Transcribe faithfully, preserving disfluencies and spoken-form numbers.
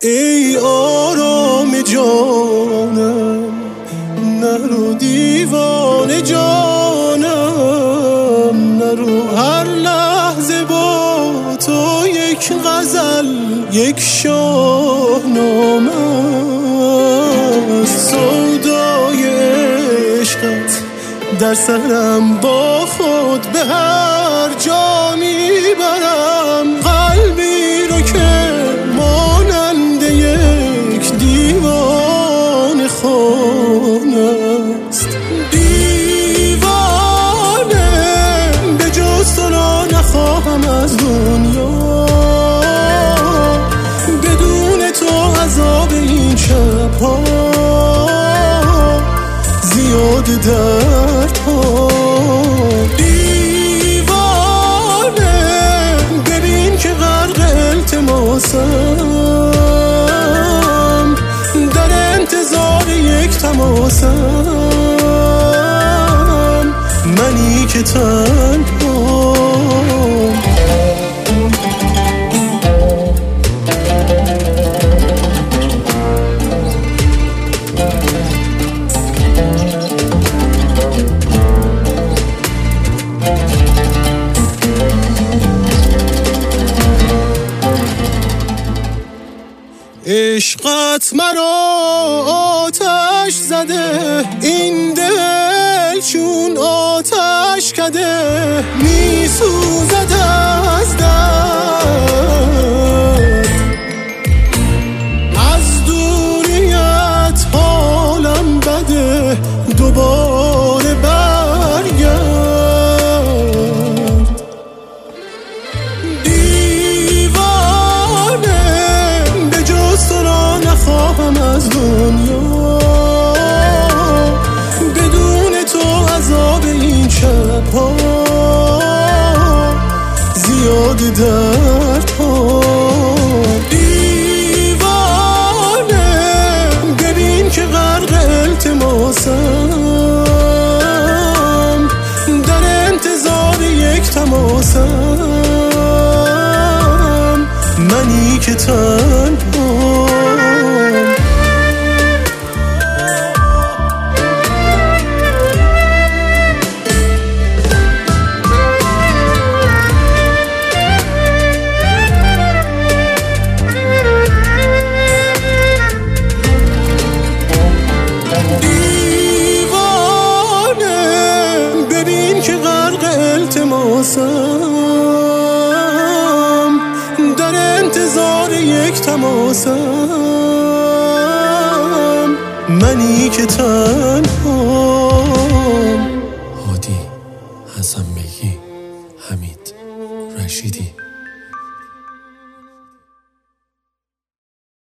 ای آرام جانم، نرو دیوانه جانم، نرو هر لحظه با تو یک غزل یک شاهنامه است. سودای عشقت در سرم با خود به هر جا میبرم، قلبی رو که مانند یک دیوانه خانه است. دیوانه به جز تو را نخواهم از دنیا، بدون تو عذاب این شبها زیاد درد ها. دیوانه ببین که غرق التماسم، در انتظار یک تماسم، منی که تنها. عشقت مرا آتش زده، این دل چون آتش کده، می سوزد از درد. از دوریت حالم بده، دوباره برگرد. نخواهم از دنیا، بدون تو عذاب این شبها زیاد درد ها. دیوانه ببین که غرق التماسم، در انتظار یک تماسم، منی که تنها. در انتظار یک تماسم، منی که تنها. هادی، حسن بگی، حمید رشیدی.